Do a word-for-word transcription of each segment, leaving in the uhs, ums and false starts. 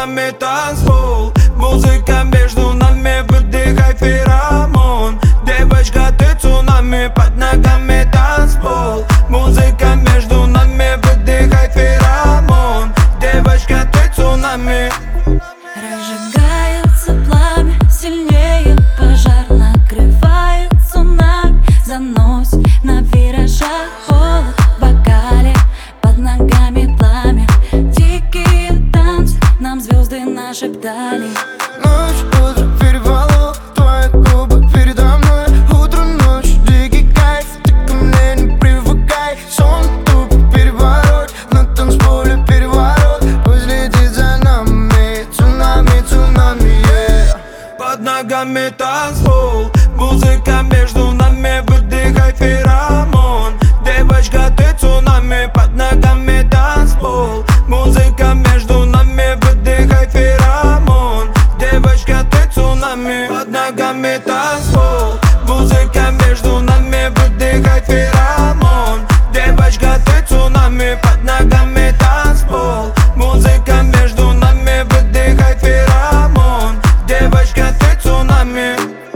ногами танцпол. Музыка между нами, выдыхай феромон. Девочка, ты цунами, под ногами танцпол. Музыка между нами, выдыхай феромон. Девочка, ты цунами. Разжигается пламя, сильнее пожар, накрывает цунами. Заносит на виражах, холод в бокале, под ногами пламя. Дикие танцы нам звезды нашептали. Ночь, утро, перевало, твои губы передо мной. Утро, ночь, дикий кайф, ты ко мне не привыкай. Сон, туп, переворот, на танцполе переворот. Пусть летит за нами, цунами, цунами, yeah. Под ногами танцпол. Музыка между нами, выдыхай феромон. Девочка, ты цунами, под ногами танцпол. Музыка между нами, выдыхай феромон. Девочка, ты цунами, под ногами танцпол. Музыка между нами, выдыхай феромон. Девочка, ты цунами, под ногами танцпол. Музыка между нами, выдыхай феромон. Девочка, ты цунами.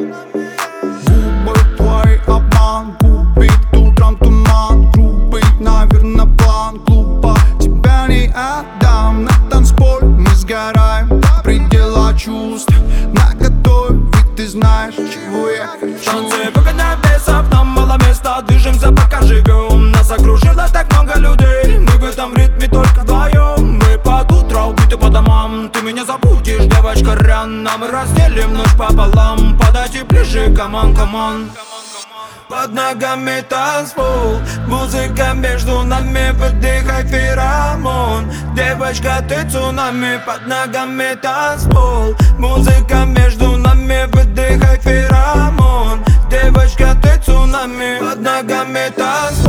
Губы твой обман, губит утром туман. Грубый, наверно, план, глупо тебя не отдам. На танцполе мы сгораем, предела чувств наготове, ведь ты знаешь, чего я хочу. Танцы выгоняем бесов, нам мало места, движемся пока живем. Нас окружило так много людей, мы в этом ритме только вдвоем. Мы под утро убиты по домам, ты меня забудешь, девочка, рано. Мы разделим ночь пополам, подойди ближе, камон, камон. Под ногами танцпол. Музыка между нами, выдыхай феромон. Девочка, ты цунами, под ногами танцпол. Музыка между нами, выдыхай феромон. Девочка, ты цунами, под ногами танцпол.